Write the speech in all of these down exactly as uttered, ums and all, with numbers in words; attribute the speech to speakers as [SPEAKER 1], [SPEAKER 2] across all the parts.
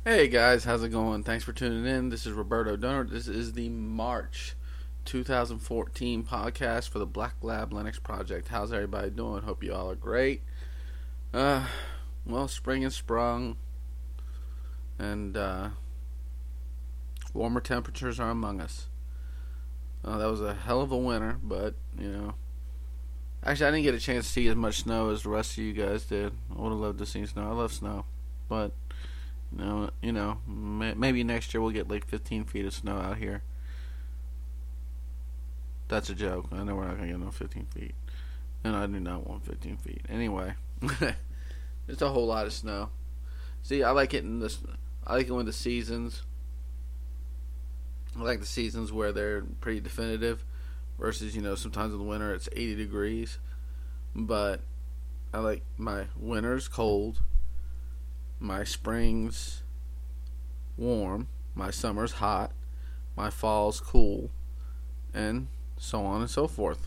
[SPEAKER 1] Hey guys, how's it going? Thanks for tuning in. This is Roberto Donor. This is the March twenty fourteen podcast for the Black Lab Linux project. How's everybody doing? Hope you all are great. Uh, well, spring has sprung, and uh, warmer temperatures are among us. Uh, that was a hell of a winter, but you know, actually, I didn't get a chance to see as much snow as the rest of you guys did. I would have loved to see snow. I love snow, but. You know, you know, maybe next year we'll get like fifteen feet of snow out here. That's a joke. I know we're not gonna get no fifteen feet, and I do not want fifteen feet. Anyway, it's a whole lot of snow. See, I like it in this. I like it when the seasons. I like the seasons where they're pretty definitive, versus you know sometimes in the winter it's eighty degrees. But I like my winters cold. My spring's warm, my summer's hot, my fall's cool, and so on and so forth.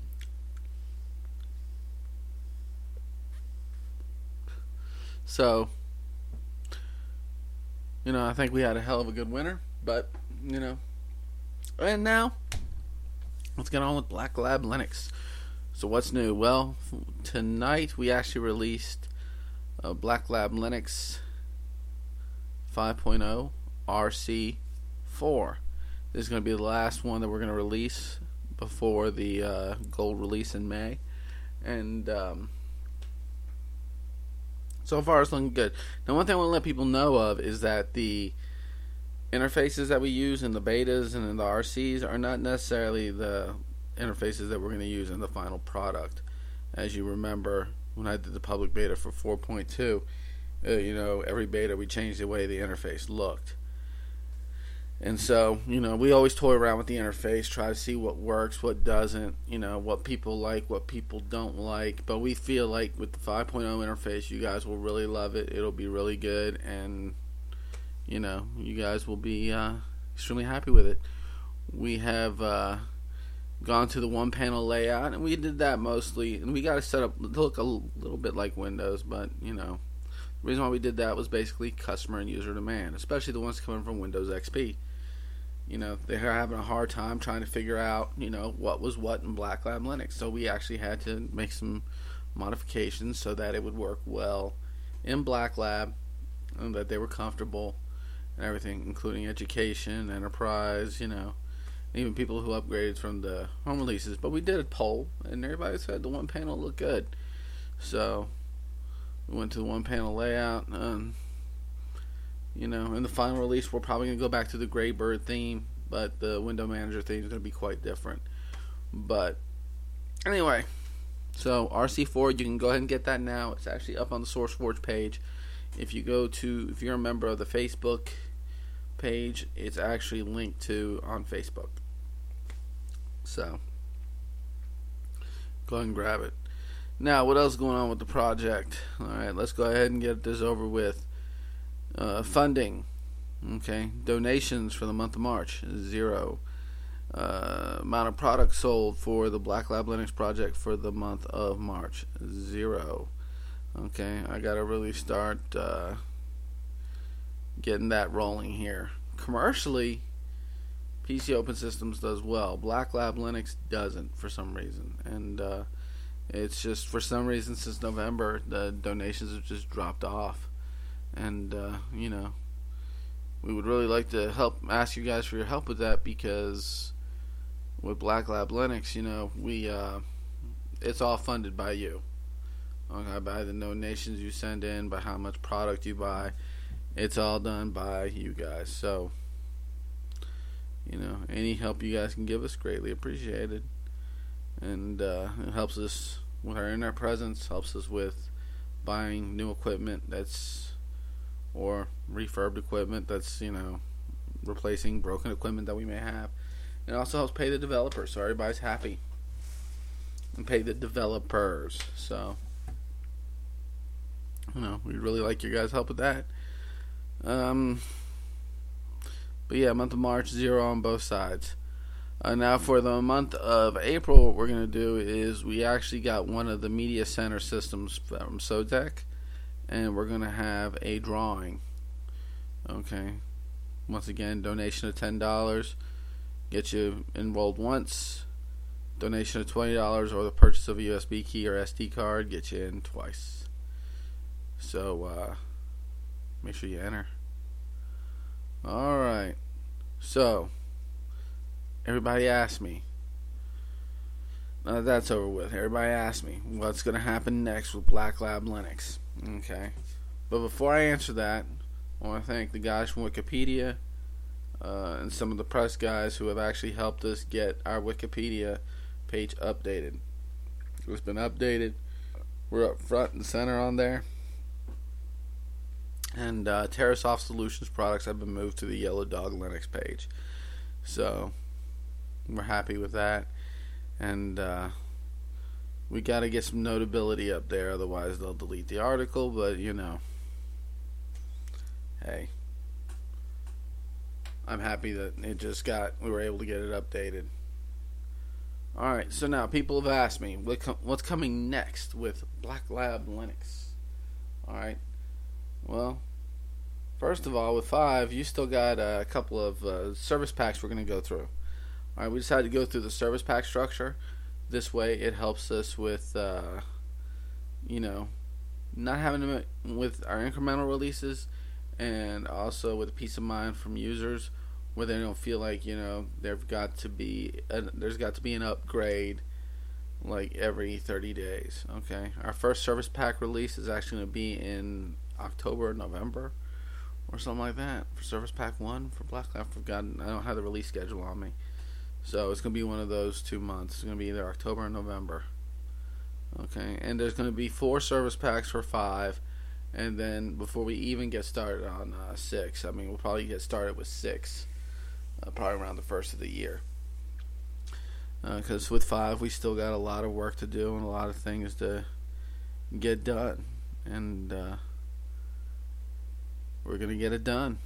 [SPEAKER 1] So, you know, I think we had a hell of a good winter, but, you know, and now, let's get on with Black Lab Linux. So what's new? Well, tonight we actually released Uh, Black Lab Linux five point oh R C four. This is going to be the last one that we're going to release before the uh, gold release in May. And um, so far it's looking good. Now, one thing I want to let people know of is that the interfaces that we use in the betas and in the R Cs are not necessarily the interfaces that we're going to use in the final product. As you remember, when I did the public beta for four point two, uh, you know, every beta we changed the way the interface looked. And so, you know, we always toy around with the interface, try to see what works, what doesn't, you know, what people like, what people don't like. But we feel like with the five point oh interface, you guys will really love it. It'll be really good, and, you know, you guys will be uh, extremely happy with it. We have Uh, gone to the one panel layout, and we did that mostly, and we got to set up to look a little bit like Windows, but you know the reason why we did that was basically customer and user demand, especially the ones coming from Windows X P. You know, they're having a hard time trying to figure out, you know, what was what in Black Lab Linux, so we actually had to make some modifications so that it would work well in Black Lab, and that they were comfortable and everything, including education, enterprise, you know, even people who upgraded from the home releases. But we did a poll, and everybody said the one panel looked good. So we went to the one panel layout, and you know, in the final release, we're probably gonna go back to the Graybird theme, but the window manager theme is gonna be quite different. But anyway, so R C four, you can go ahead and get that now. It's actually up on the SourceForge page. If you go to, if you're a member of the Facebook page, it's actually linked to on Facebook. So go ahead and grab it. Now, what else is going on with the project? Alright, let's go ahead and get this over with. Uh, funding. Okay, donations for the month of March, zero. Uh, amount of products sold for the Black Lab Linux project for the month of March, zero. Okay, I gotta really start uh, getting that rolling here. Commercially, P C Open Systems does well. Black Lab Linux doesn't for some reason, and uh, it's just for some reason since November the donations have just dropped off. And uh, you know, we would really like to help ask you guys for your help with that, because with Black Lab Linux, you know, we uh, it's all funded by you. Okay, by the donations you send in, by how much product you buy. It's all done by you guys. So, you know, any help you guys can give us, greatly appreciated. And uh, it helps us with our internet presence, helps us with buying new equipment that's, or refurbed equipment that's, you know, replacing broken equipment that we may have. It also helps pay the developers, so everybody's happy. And pay the developers. So, you know, we'd really like your guys' help with that. Um, but yeah, month of March, zero on both sides. Uh, now for the month of April, what we're going to do is we actually got one of the media center systems from Sodec, and we're going to have a drawing. Okay. Once again, donation of ten dollars gets you enrolled once. Donation of twenty dollars or the purchase of a U S B key or S D card gets you in twice. So, uh, make sure you enter. Alright. So, everybody asked me. Now that that's over with. Everybody asked me what's going to happen next with Black Lab Linux. Okay. But before I answer that, I want to thank the guys from Wikipedia uh, and some of the press guys who have actually helped us get our Wikipedia page updated. It's been updated. We're up front and center on there. And uh, TerraSoft Solutions products have been moved to the Yellow Dog Linux page. So, we're happy with that. And uh, we got to get some notability up there, otherwise they'll delete the article. But, you know, hey, I'm happy that it just got, we were able to get it updated. Alright, so now people have asked me what com- what's coming next with Black Lab Linux. Alright. Well, first of all, with five, you still got a couple of uh, service packs we're going to go through. Alright, we decided to go through the service pack structure. This way, it helps us with, uh, you know, not having to, with our incremental releases, and also with peace of mind from users, where they don't feel like, you know, they've got to be, a, there's got to be an upgrade like every thirty days. Okay, our first service pack release is actually going to be in October or November or something like that for Service Pack one for Black Lab. I've forgotten. I don't have the release schedule on me. So it's going to be one of those two months. It's going to be either October or November. Okay, and there's going to be four service packs for five. And then before we even get started on uh, six, I mean, we'll probably get started with six. Uh, probably around the first of the year. Because uh, with five, we still got a lot of work to do and a lot of things to get done. And, uh, we're going to get it done.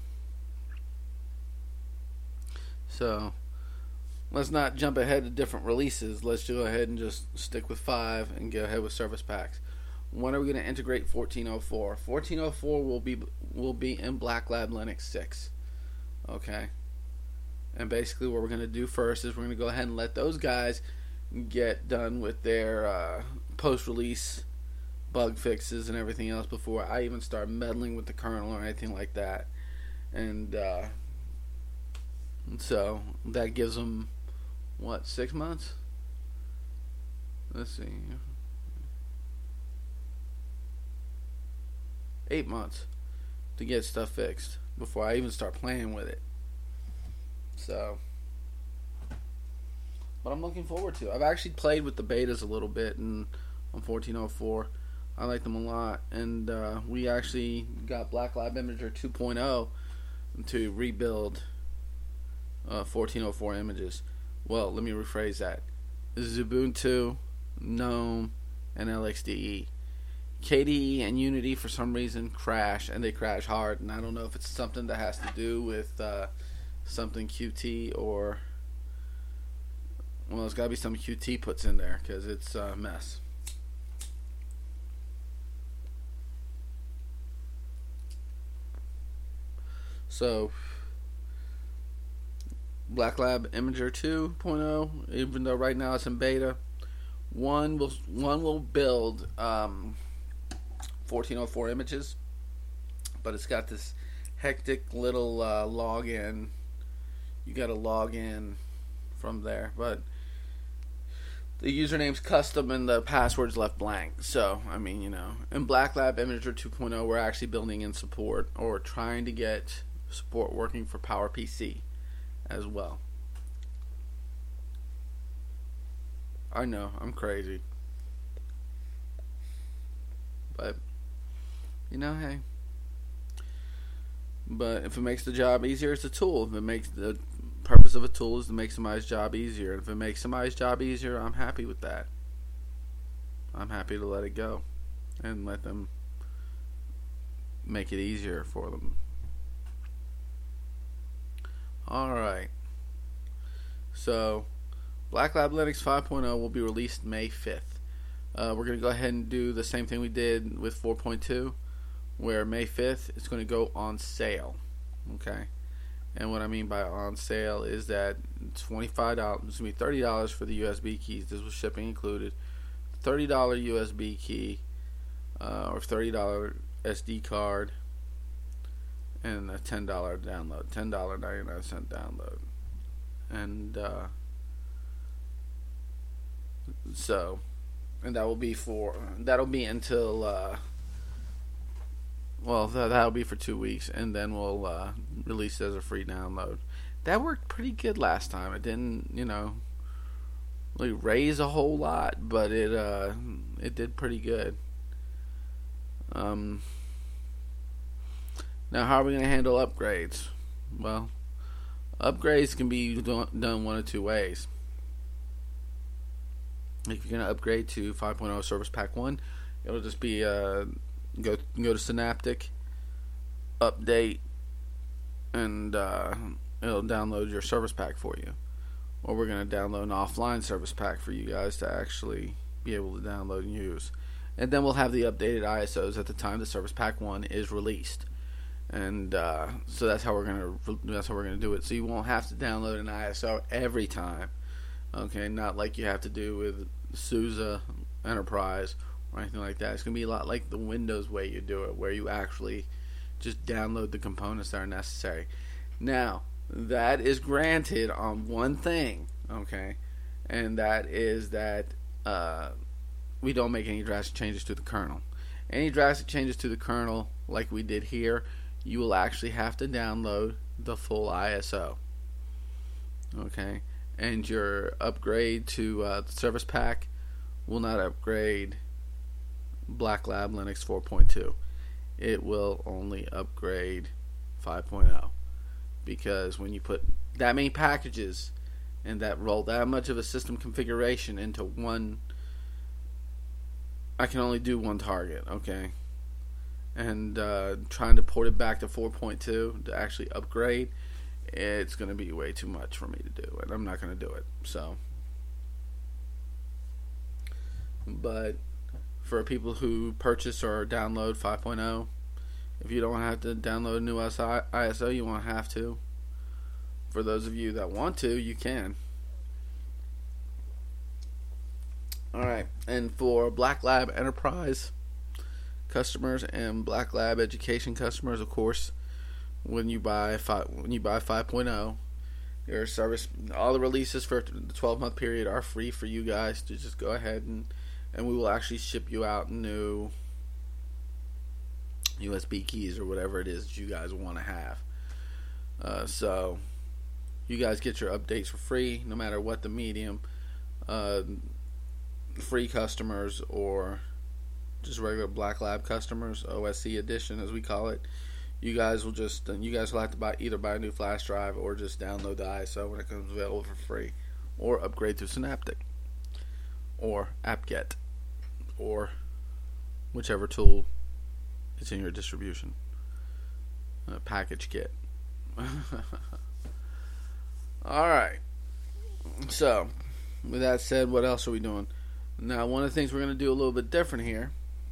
[SPEAKER 1] So, let's not jump ahead to different releases. Let's go ahead and just stick with five and go ahead with service packs. When are we going to integrate fourteen oh four? fourteen oh four will be will be in Black Lab Linux six. Okay? And basically what we're going to do first is we're going to go ahead and let those guys get done with their uh, post-release bug fixes and everything else before I even start meddling with the kernel or anything like that. And uh, so that gives them, what, six months? Let's see. Eight months to get stuff fixed before I even start playing with it. So, but I'm looking forward to it. I've actually played with the betas a little bit and on fourteen oh four. I like them a lot, and uh, we actually got Black Lab Imager two point oh to rebuild uh, fourteen oh four images. Well, let me rephrase that. Ubuntu, GNOME, and L X D E. K D E and Unity for some reason crash, and they crash hard, and I don't know if it's something that has to do with uh, something Qt or, well, it's got to be some Qt puts in there because it's a mess. So, Black Lab Imager two point oh, even though right now it's in beta, one will one will build um, fourteen oh four images, but it's got this hectic little uh, login. You got to log in from there, but the username's custom and the password's left blank. So, I mean, you know, in Black Lab Imager two point oh, we're actually building in support or trying to get support working for PowerPC as well. I know, I'm crazy. But, you know, hey. But if it makes the job easier, it's a tool. If it makes the purpose of a tool is to make somebody's job easier. If it makes somebody's job easier, I'm happy with that. I'm happy to let it go and let them make it easier for them. Alright. So, Black Lab Linux five point oh will be released May fifth. Uh, we're going to go ahead and do the same thing we did with four point two, where May fifth it's going to go on sale. Okay, and what I mean by on sale is that twenty-five dollars, it's gonna be thirty dollars for the U S B keys. This was shipping included. Thirty dollar U S B key, uh, or thirty dollar S D card, and a ten dollar download. Ten dollar ninety nine cent download, and uh, so, and that will be for that'll be until. Uh, Well, that, that'll be for two weeks, and then we'll uh, release it as a free download. That worked pretty good last time. It didn't, you know, really raise a whole lot, but it uh, it did pretty good. Um, now, how are we going to handle upgrades? Well, upgrades can be done one of two ways. If you're going to upgrade to five point oh Service Pack one, it'll just be uh, go go to Synaptic, update, and uh, it'll download your Service Pack for you. Or we're going to download an offline Service Pack for you guys to actually be able to download and use. And then we'll have the updated I S Os at the time the Service Pack one is released. And uh, so that's how we're gonna that's how we're gonna do it. So you won't have to download an I S O every time. Okay, not like you have to do with SUSE Enterprise or anything like that. It's gonna be a lot like the Windows way you do it, where you actually just download the components that are necessary. Now, that is granted on one thing, okay, and that is that uh, we don't make any drastic changes to the kernel. Any drastic changes to the kernel, like we did here, you will actually have to download the full I S O. Okay, and your upgrade to uh, the Service Pack will not upgrade Black Lab Linux four point two. It will only upgrade five point oh, because when you put that many packages and that roll that much of a system configuration into one, I can only do one target, okay? And uh, trying to port it back to four point two to actually upgrade, it's going to be way too much for me to do, and I'm not going to do it. So, but for people who purchase or download five point oh, if you don't have to download a new I S O, you won't have to. For those of you that want to, you can. Alright, and for Black Lab Enterprise customers and Black Lab Education customers, of course, when you buy five, when you buy five point oh, your service, all the releases for the twelve month period are free for you guys to just go ahead and and we will actually ship you out new U S B keys or whatever it is that you guys want to have. Uh, so you guys get your updates for free, no matter what the medium. Uh, free customers or just regular Black Lab customers, O S C edition as we call it, you guys will just you guys will have to buy either buy a new flash drive or just download the I S O when it comes available for free, or upgrade to Synaptic or apt-get or whichever tool is in your distribution. Uh, package kit. Alright, so with that said, what else are we doing? Now, one of the things we're going to do a little bit different here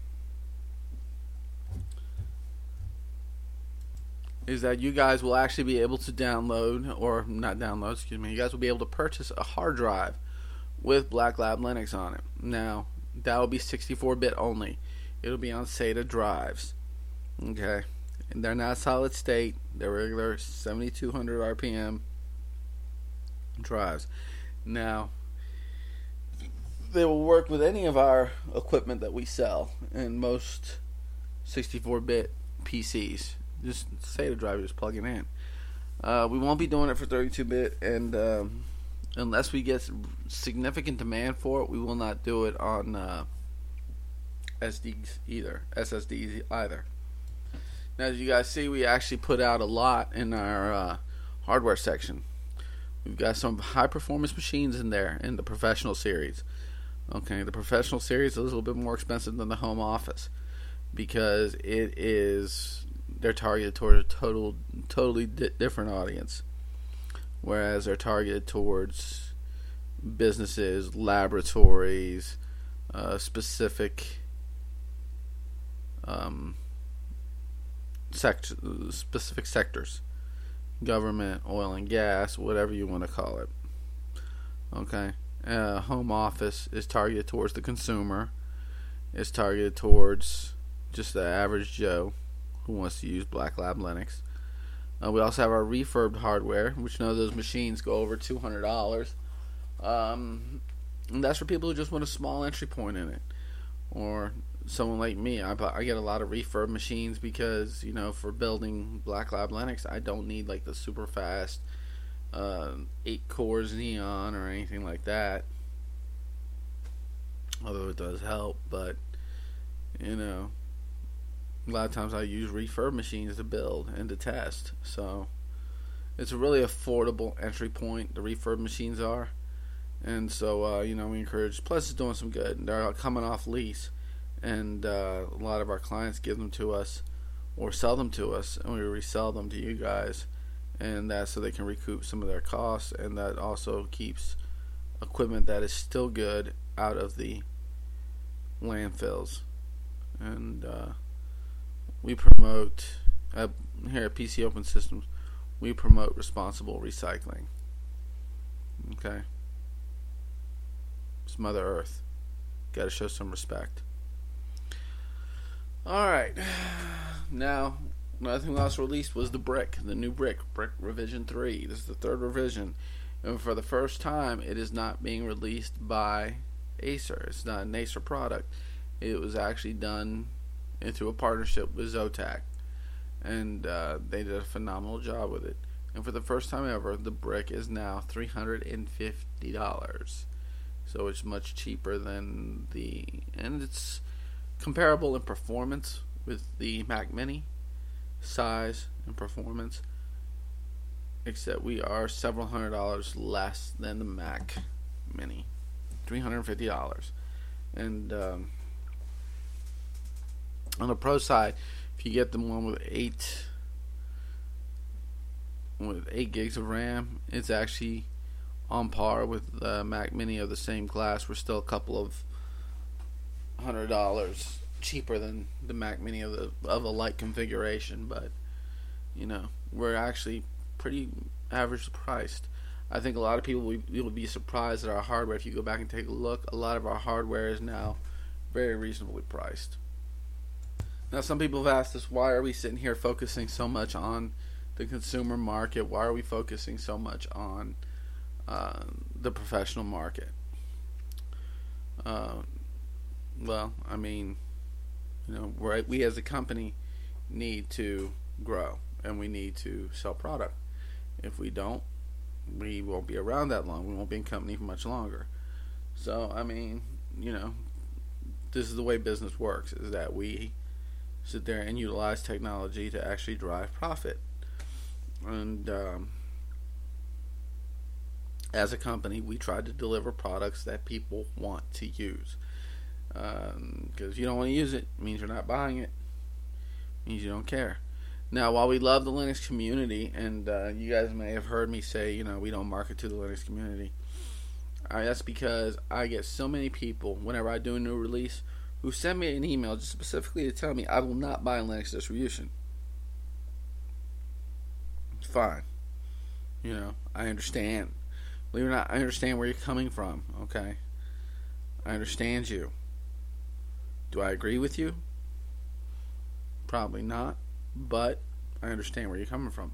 [SPEAKER 1] is that you guys will actually be able to download, or not download, excuse me, you guys will be able to purchase a hard drive with Black Lab Linux on it. Now, that will be sixty-four bit only. It'll be on SATA drives. Okay? And they're not solid state. They're regular seventy-two hundred R P M drives. Now, they will work with any of our equipment that we sell and most sixty-four bit P Cs. Just SATA drive, just plug it in. Uh, we won't be doing it for thirty-two bit, and um, unless we get significant demand for it, we will not do it on uh, S Ds either, S S Ds either. Now, as you guys see, we actually put out a lot in our uh, hardware section. We've got some high performance machines in there in the professional series. Okay, the professional series is a little bit more expensive than the home office because it is they're targeted toward a total, totally di- different audience, whereas they're targeted towards businesses, laboratories, uh, specific um, sect- specific sectors. government, oil and gas, whatever you want to call it. Okay. Uh, home office is targeted towards the consumer. It's targeted towards just the average Joe who wants to use Black Lab Linux. Uh, we also have our refurbed hardware, which know those machines go over two hundred dollars. Um, and that's for people who just want a small entry point in it. Or someone like me, I, I get a lot of refurb machines because, you know, for building Black Lab Linux, I don't need like the super fast uh, eight core Xeon or anything like that. Although it does help, but, you know, a lot of times I use refurb machines to build and to test. So it's a really affordable entry point, the refurb machines are. And so, uh, you know, we encourage, plus it's doing some good. They're coming off lease, and uh, a lot of our clients give them to us or sell them to us, and we resell them to you guys. And that's so they can recoup some of their costs, and that also keeps equipment that is still good out of the landfills. And uh, we promote, uh, here at P C Open Systems, we promote responsible recycling. Okay? It's Mother Earth. Got to show some respect. Alright. Now, another thing we also released was the brick. The new brick. Brick Revision three. This is the third revision. And for the first time, it is not being released by Acer. It's not an Acer product. It was actually done into a partnership with Zotac. And uh, they did a phenomenal job with it. And for the first time ever, the brick is now three hundred fifty dollars. So it's much cheaper than the, and it's comparable in performance with the Mac Mini, size and performance, except we are several hundred dollars less than the Mac Mini, three hundred fifty dollars. And um, on the Pro side, if you get the one with eight with eight gigs of RAM, it's actually on par with the Mac Mini of the same class. We're still a couple of hundred dollars cheaper than the Mac Mini of the of a light configuration, but you know, we're actually pretty average priced. I think a lot of people will, will be surprised at our hardware. If you go back and take a look, a lot of our hardware is now very reasonably priced. Now, some people have asked us, why are we sitting here focusing so much on the consumer market? Why are we focusing so much on uh, the professional market? Uh, well, I mean, you know, we're, we as a company need to grow, and we need to sell product. If we don't, we won't be around that long. We won't be in company for much longer. So, I mean, you know, this is the way business works, is that we sit there and utilize technology to actually drive profit. And um, as a company, we try to deliver products that people want to use. Because um, if you don't want to use it, it means you're not buying it. It means you don't care. Now, while we love the Linux community, and uh, you guys may have heard me say, you know, we don't market to the Linux community. Uh, that's because I get so many people, whenever I do a new release, who send me an email just specifically to tell me I will not buy a Linux distribution. It's fine. You know, I understand. Believe it or not, I understand where you're coming from, okay? I understand you. Do I agree with you? Probably not, but I understand where you're coming from.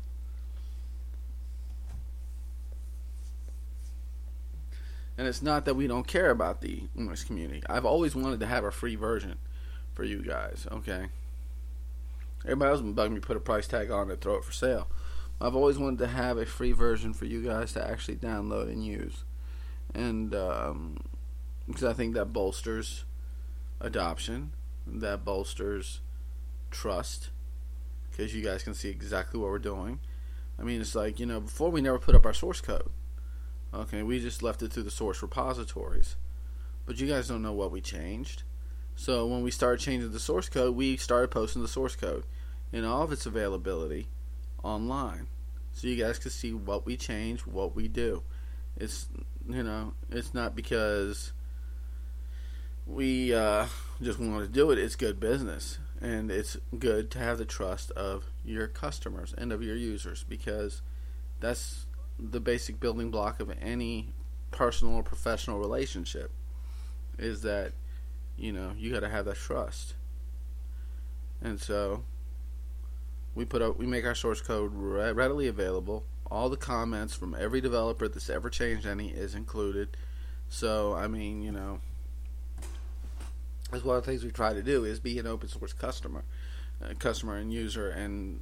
[SPEAKER 1] And it's not that we don't care about the Linux community. I've always wanted to have a free version for you guys, okay? Everybody else been bugging me to put a price tag on it, throw it for sale. I've always wanted to have a free version for you guys to actually download and use. And, um, because I think that bolsters adoption, that bolsters trust, because you guys can see exactly what we're doing. I mean, it's like, you know, before we never put up our source code. Okay, we just left it through the source repositories. But you guys don't know what we changed. So when we started changing the source code, we started posting the source code in all of its availability online. So you guys can see what we change, what we do. It's, you know, it's not because we uh, just want to do it. It's good business. And it's good to have the trust of your customers and of your users, because that's the basic building block of any personal or professional relationship, is that, you know, you got to have that trust. And so we put up, we make our source code readily available. All the comments from every developer that's ever changed any is included. So, I mean, you know, that's one of the things we try to do, is be an open source customer, uh, customer and user, and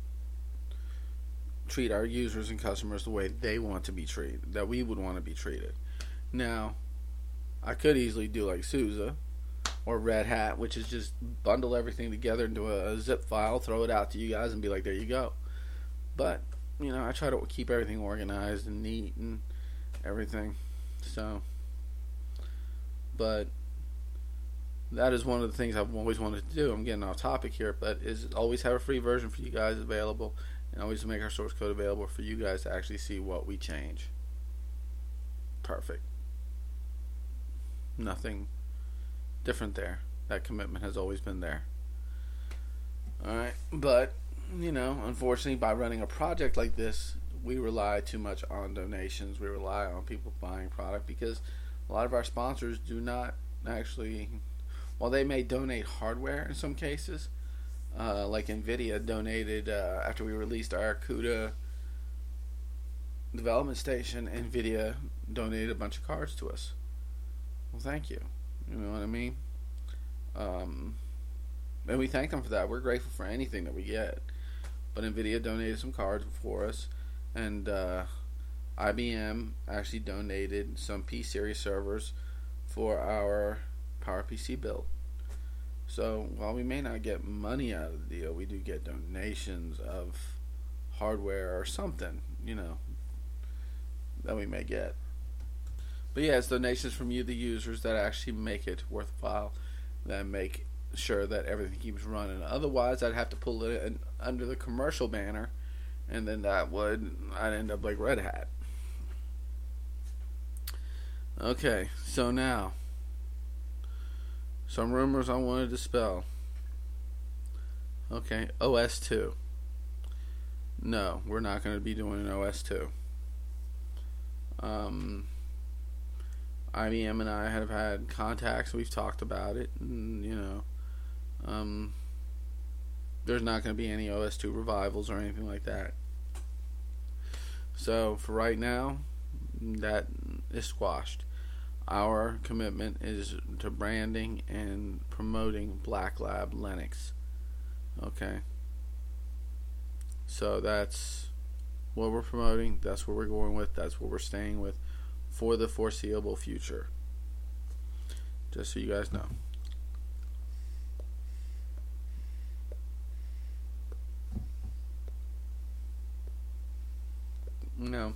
[SPEAKER 1] treat our users and customers the way they want to be treated, that we would want to be treated. Now, I could easily do like SUSE or Red Hat, which is just bundle everything together into a zip file, throw it out to you guys, and be like, there you go. But, you know, I try to keep everything organized and neat and everything. So, but that is one of the things I've always wanted to do. I'm getting off topic here, but is always have a free version for you guys available, and always make our source code available for you guys to actually see what we change. Perfect. Nothing different there. That commitment has always been there. Alright, but, you know, unfortunately, by running a project like this, we rely too much on donations. We rely on people buying product, because a lot of our sponsors do not actually, while they may donate hardware in some cases, uh, like NVIDIA donated, uh, after we released our CUDA development station, NVIDIA donated a bunch of cards to us. Well, thank you. You know what I mean? Um, and we thank them for that. We're grateful for anything that we get. But NVIDIA donated some cards for us, and uh, I B M actually donated some P-Series servers for our PowerPC build. So while we may not get money out of the deal, we do get donations of hardware or something, you know, that we may get. But yeah, it's donations from you, the users, that actually make it worthwhile, that make sure that everything keeps running. Otherwise, I'd have to pull it in under the commercial banner, and then that would, I'd end up like Red Hat. Okay, so now, some rumors I want to dispel. Okay, O S two. No, we're not going to be doing an O S two. Um, I B M and I have had contacts. We've talked about it, and, you know, um, there's not going to be any O S two revivals or anything like that. So for right now, that is squashed. Our commitment is to branding and promoting Black Lab Linux. Okay. So that's what we're promoting. That's what we're going with. That's what we're staying with for the foreseeable future. Just so you guys know. No.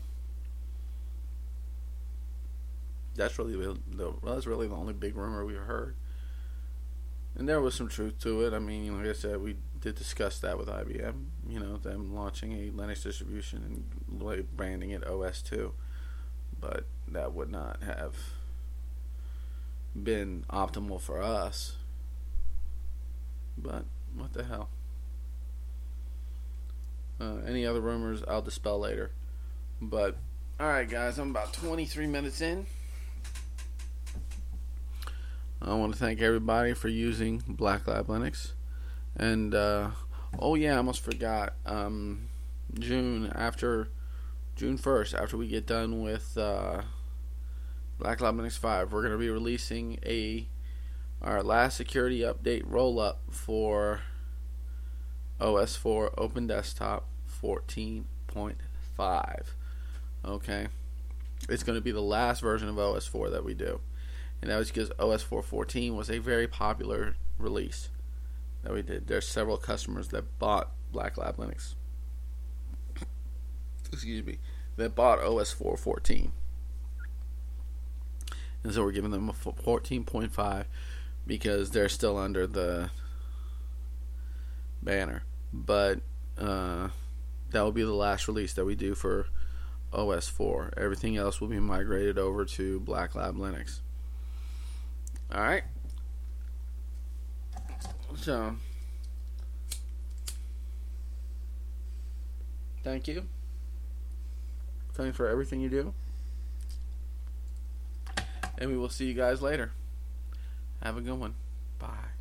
[SPEAKER 1] That's really the, the that's really the only big rumor we've heard, and there was some truth to it. I mean, like I said, we did discuss that with I B M. You know, them launching a Linux distribution and branding it O S two, but that would not have been optimal for us. But what the hell? Uh, any other rumors I'll dispel later. But alright, guys, I'm about twenty-three minutes in. I want to thank everybody for using Black Lab Linux. And, uh, oh yeah, I almost forgot. Um, June, after, June first, after we get done with uh, Black Lab Linux five, we're going to be releasing a our last security update roll-up for O S four Open Desktop fourteen point five. Okay? It's going to be the last version of O S four that we do. And that was because O S four fourteen was a very popular release that we did. There's several customers that bought Black Lab Linux. Excuse me. That bought O S four fourteen. And so we're giving them a fourteen point five because they're still under the banner. But uh, that will be the last release that we do for O S four. Everything else will be migrated over to Black Lab Linux. Alright. So, thank you. Thanks for everything you do. And we will see you guys later. Have a good one. Bye.